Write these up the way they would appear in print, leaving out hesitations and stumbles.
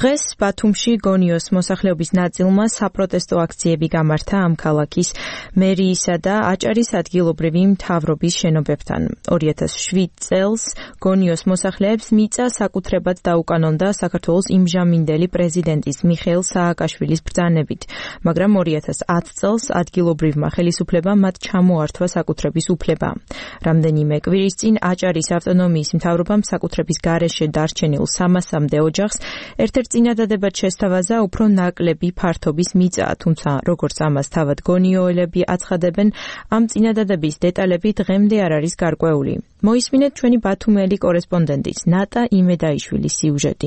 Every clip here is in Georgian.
დღეს ბათუმში გონიოს მოსახლეობის ნაწილმა საპროტესტო აქციები გამართა ამ ქალაქის მერიისა და აჭარის ადგილობრივი მთავრობის შენობებთან. 2007 წელს გონიოს მოსახლეებს მიწა საკუთრებად დაუკანონდა საქართველოს იმჟამინდელი პრეზიდენტის მიხეილ სააკაშვილის ბრძანებით, მაგრამ 2010 წელს ადგილობრივმა ხელისუფლებამ მათ ჩამოართვა საკუთრების უფლება. რამდენიმე კვირის წინ აჭარის ავტონომიის მთავრობამ საკუთრების გარეშე დარჩენილ 300-მდე ოჯახს ერთ-ერთ წინადადებად შესთავაზა უფრო ნაკლები ფართობის მიწა, თუმცა როგორც ამას თავად გონიოელები აცხადებენ, ამ წინადადების დეტალები დღემდე არ არის გარკვეული. მოისმინეთ ჩვენი ბათუმელი კორესპონდენტის ნატა იმედაიშვილის სიუჟეტი.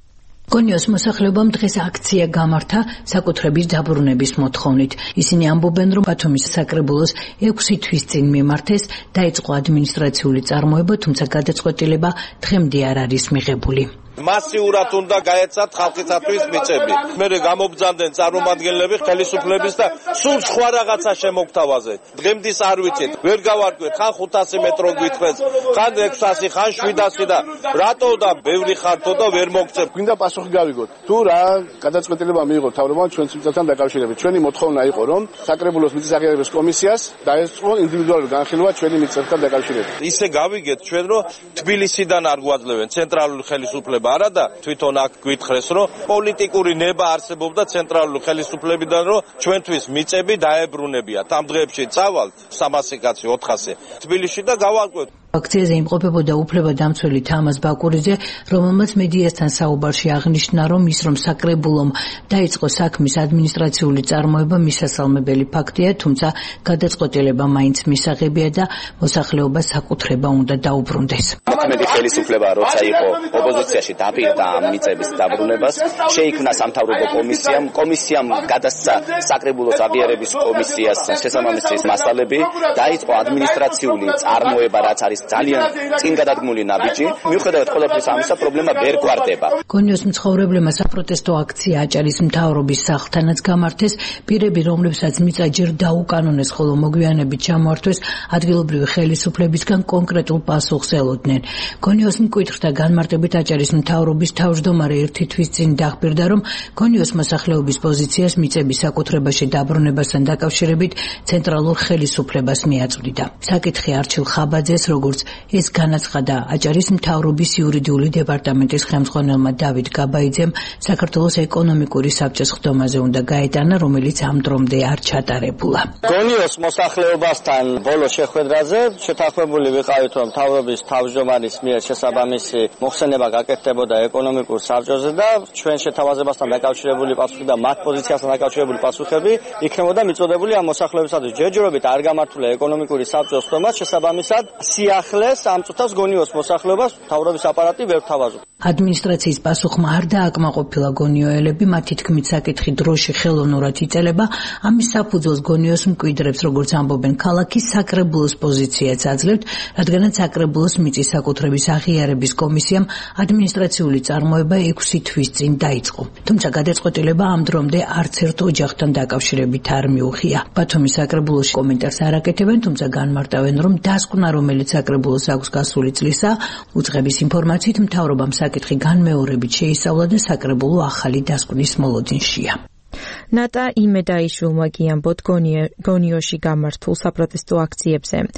გონიოს მოსახლეობამ დღეს აქცია გამართა საკუთრების დაბრუნების მოთხოვნით. ისინი ამბობენ, რომ ბათუმის საკრებულოს 6 თვის წინ მიმართეს, დაიწყო ადმინისტრაციული წარმოება, თუმცა გადაწყვეტილება დღემდე არ არის მიღებული. მასიურად უნდა გაეცათ ხალხისათვის მიწები. მერე გამობრძანდნენ წარმომადგენლები ხელისუფლების და სულ სხვა რაღაცა შემოგთავაზეთ. დღემდის არ ვიცით, ვერ გავარკვევთ, ხან 500 მეტრო გვითხრეს, ხან 600, ხან 700 და რატო და ბევრი ხართო და ვერ მოგწევთ. გვინდა პასუხი გავიგოთ. თუ რა გადაწყვეტილება მიიღო მთავრობამ ჩვენს მიწებთან დაკავშირებით. ჩვენი მოთხოვნა იყო, რომ საკრებულოს მიწის აღიარების კომისიას დაესწრო ინდივიდუალური განხილვა ჩვენი მიწებთან დაკავშირებით. ისე გავიგეთ ჩვენ, რომ თბილისიდან არ გვაძლევენ ცენტრალური ხელისუფლება არა და თვითონ აქ გვითხრეს, რომ პოლიტიკური ნება არსებობდა ცენტრალური ხელისუფლებიდან, რომ ჩვენთვის მიწები დაებრუნებიათ. ამ დღეებში წავალთ 300 კაცი 400 თბილისში და გავარკვევთ. აქციაზე იმყოფებოდა უფლებადამცველი თამაზ ბაკურიძე, რომელმაც მედიასთან საუბარში აღნიშნა, რომ საკრებულომ დაიწყო საქმის ადმინისტრაციული წარმოება მისასალმებელი ფაქტია, თუმცა გადაწყვეტილება მაინც მისაღებია და მოსახლეობა საკუთრება უნდა დაუბრუნდეს. მოქმედი ხელისუფლება როცა იყო ოპოზიციაში დაპირდა ამ მიწების დაბრუნებას, შეიქმნა სამთავრობო კომისიამ გადასცა საკრებულოს აღიარების კომისიას შესაბამისი მასალები, დაიწყო ადმინისტრაციული წარმოება, რაც არის ძალიან წინ გადადგმული ნაბიჯი. მიუხედავად ყველაფრის ამისა, პრობლემა ვერ გვარდება. გონიოს მცხოვრებლებმა საპროტესტო აქცია აჭარის მთავრობის სახლთანაც გამართეს, პირები, რომლებსაც მიწა ჯერ დაუკანონეს, ხოლო მოგვიანებით ჩამოართვეს, ადგილობრივი ხელისუფლებისგან კონკრეტულ პასუხს ელოდნენ. გონიოს მკვიდრთა განმარტებით აჭარის მთავრობის თავმჯდომარე 1 თვის წინ დახბირდა, რომ გონიოს მოსახლეობის პოზიციას მიწების საკუთრებაში დაბრუნებასთან დაკავშირებით ცენტრალურ ხელისუფლებას მიაწვდიდა. საკითხი არჩილ ხაბაძეს, როგორც ეს განაცხადა აჭარის მთავრობის იურიდიული დეპარტამენტის ხელმძღვანელმა დავით გაბაიძემ, საქართველოს ეკონომიკური საბჭოს ხდომაზე უნდა გაეტანა, რომელიც ამ დრომდე არ ჩატარებულა. გონიოს მოსახლეობასთან ბოლო შეხვედრაზე შეთანხმებული ვიყავით, რომ მთავრობის თავმჯდომარის მიერ შესაბამისი მოხსენება გაკეთდებოდა ეკონომიკურ საბჭოზე და ჩვენ შეთავაზებასთან დაკავშირებული პასუხი და მათ პოზიციასთან დაკავშირებული პასუხები იქნებოდა მიწოდებული ამ მოსახლეობისათვის. ჯერჯერობით არ გამართულა ეკონომიკური საბჭოს ხდომა, შესაბამისად ახლეს ამ წუთას გონიოს მოსახლეობას მთავრობის აპარატი ვერ თავაზობს. ადმინისტრაციის პასუხმა არ დააკმაყოფილა გონიოელები, მათი თქმით საკითხი დროში ხელოვნურად იწელება, ამის საფუძველს გონიოს მკვიდრებს, როგორც ამბობენ, ქალაქის საკრებულოს პოზიციაც აძლევთ, რადგანაც საკრებულოს მიწის საკუთრების აღიარების კომისიამ ადმინისტრაციული წარმოება 6 თვის წინ დაიწყო. თუმცა გადაწყვეტილება ამ დრომდე არც ერთ ოჯახთან დაკავშირებით არ მიუღია. ბათუმის საკრებულოში კომენტარს არ აკეთებენ, თუმცა განმარტავენ, რომ დასკვნა, რომელიც საკრებულოს აქვს გასული წლისა, უწყების ინფორმაციით მთავრობამ საკითხი განმეორებით შეისწავლა და საკრებულო ახალი დასკვნის მოლოდინშია. ნატა იმედაიშვილმა გიამბოთ გონიოში გამართულ საპროტესტო აქციებზე.